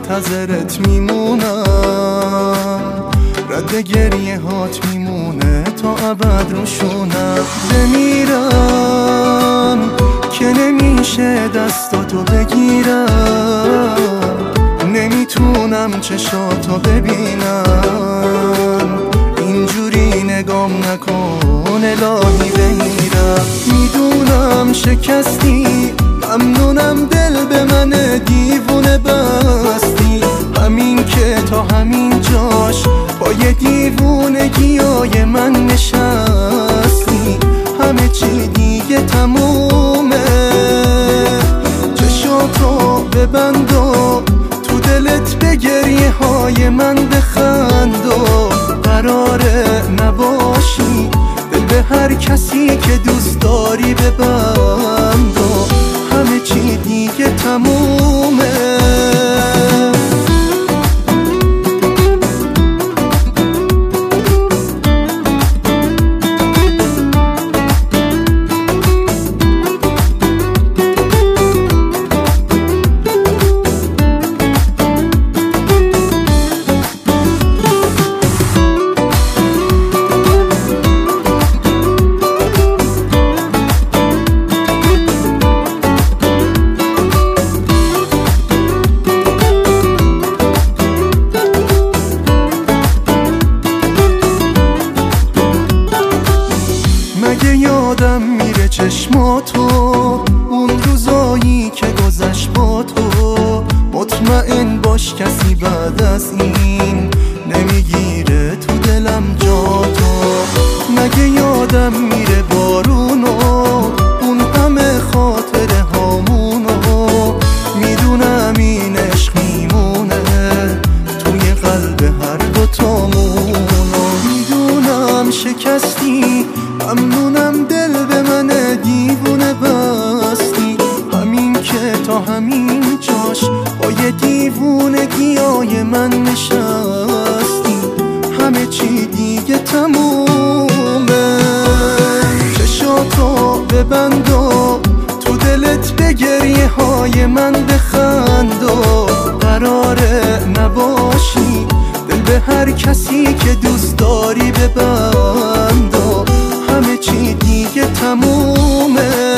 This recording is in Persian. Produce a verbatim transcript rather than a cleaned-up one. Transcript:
منتظرت میمونم، رد گریه هات میمونه تا ابد روشونم. بمیرم که نمیشه دستاتو بگیرم، نمیتونم چشاتو ببینم، اینجوری نگام نکن الهی بمیرم. میدونم شکستی، ممنونم دل به من دیوونه بستی، همین که تا همین جاش پای دیوونگیای من نشستی. همه چی دیگه تمومه، چشاتو ببند و تو دلت به گریه های من بخند و قراره نباشی دل به هر کسی که دوست داری ببند و همه چی دیگه تمومه. مگه یادم میره چشماتو، اون روزایی که گذشت با تو؟ مطمئن باش کسی بعد از این نمیگیره تو دلم جا تو. مگه یادم میره بارونو، اون همه خاطره هامونو؟ میدونم این عشق میمونه توی قلب هر دوتامونو. میدونم شکستی، ممنونم دل به من دیوونه بستی، همین که تا همین جاش پای دیوونگیای من نشستی. همه چی دیگه تمومه، چشاتو ببند و تو دلت به گریه های من بخند و قراره نباشی دل به هر کسی که دوست داری ببند و همه چی دیگه تمومه.